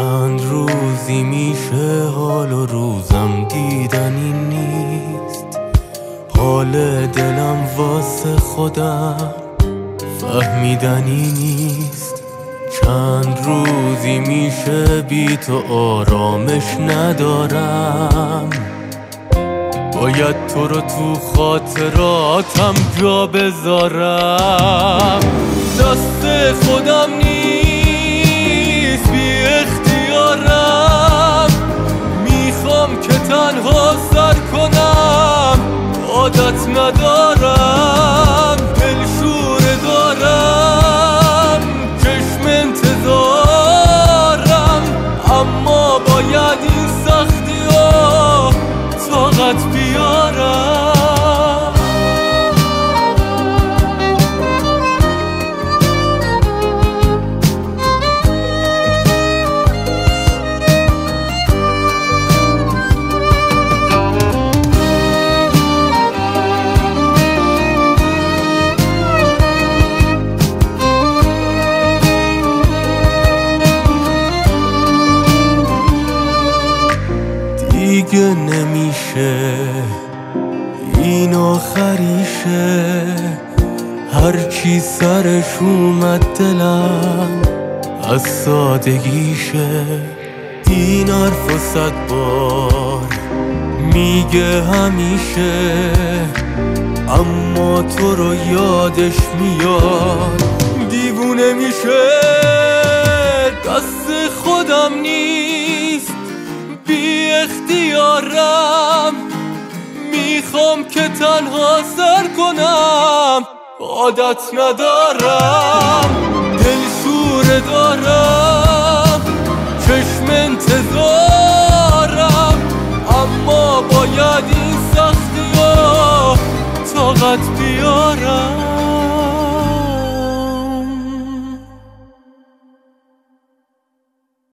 چند روزی میشه حال و روزم دیدنی نیست. حال دلم واسه خودم فهمیدنی نیست. چند روزی میشه بی تو آرامش ندارم. باید تو رو تو خاطراتم جا بذارم. دست خودم نیست بی اختیارم. میخوام که تنها سر کنم، عادت ندارم. دلشوره دارم، چشم انتظارم، اما باید این سختی ها طاقت بیارم. دیگه نمیشه این آخریشه. هرچی سرش اومد دلم از سادگیشه. این حرف 100 بار میگه همیشه، اما تو رو یادش میاد دیوونه میشه. دست خودم نیست بی اختیارم. میخوام که تنها سر کنم، عادت ندارم. دلشوره دارم، چشم انتظارم، اما باید این سختی ها طاقت بیارم.